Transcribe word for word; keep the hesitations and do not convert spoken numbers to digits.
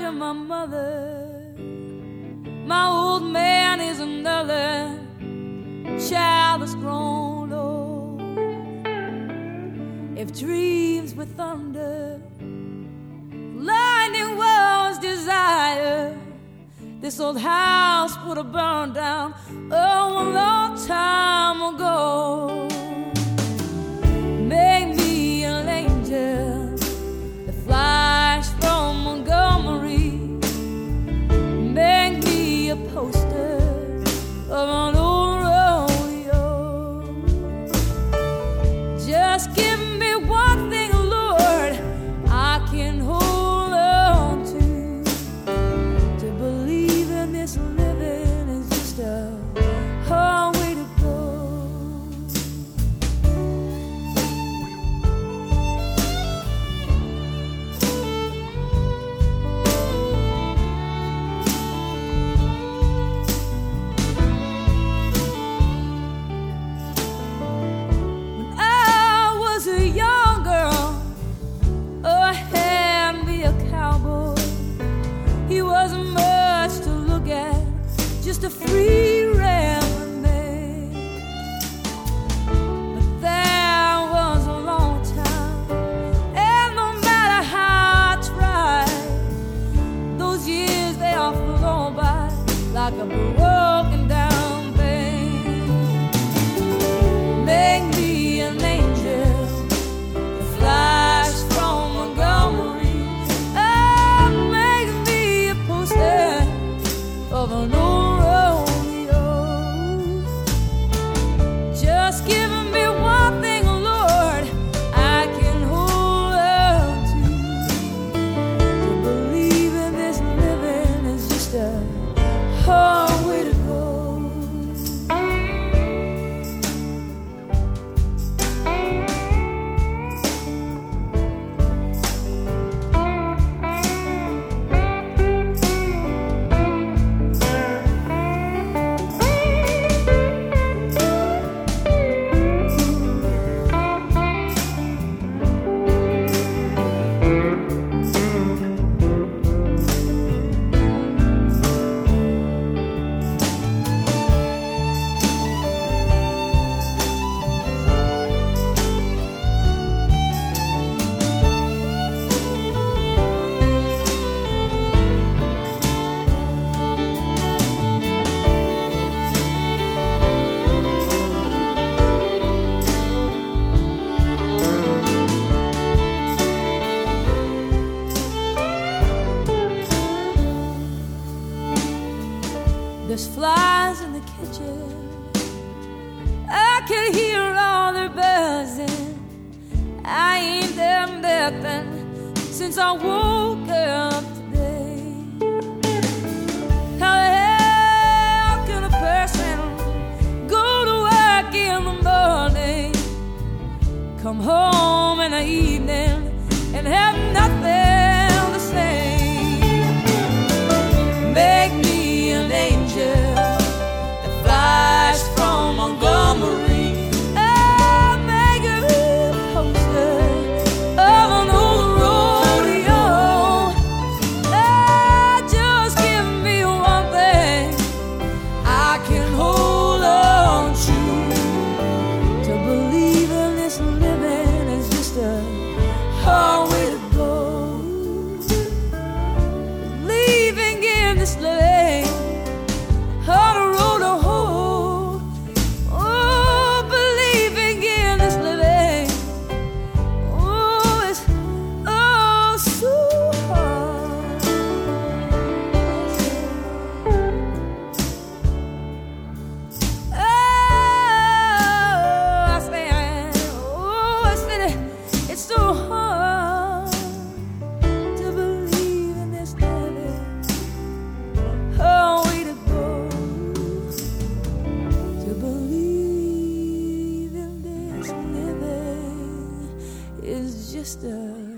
of my mother. My old man is another child that's grown old. If dreams were thunder, lightning was desire, this old house would have burned down oh, a long time ago. Make me an angel that flies from Montgomery. Make me a poster of an old rodeo. Just give me one thing, Lord, I can hold on to. To believe in this living is just a hard way to go. When I was a young girl, oh, I had me a cowboy. He wasn't much to look at, just a free rambling man. But that was a long time, and no matter how I tried, those years they all flown by like a broken down thing. Make me an angel that flies from Montgomery. Oh, make me a poster of an old rodeo. Just give me one thing, Lord, I can hold on to. To believe in this living is just a hard way to go. There's flies in the kitchen, I can hear all their buzzing. I ain't done nothing since I woke up today. How the hell can a person go to work in the morning, come home in the evening, and have nothing to say? Make me an angel that flies from Montgomery. Oh, make me a poster of an old rodeo. Oh, just give me one thing I can hold on to. To believe in this living is just a hard way to go. Believing in this living on the road to hoe. Oh, believing in this living, oh, it's oh so hard. Oh, I say, oh, I said it's so hard to believe in this living. Oh, way to go. To believe in this living is just a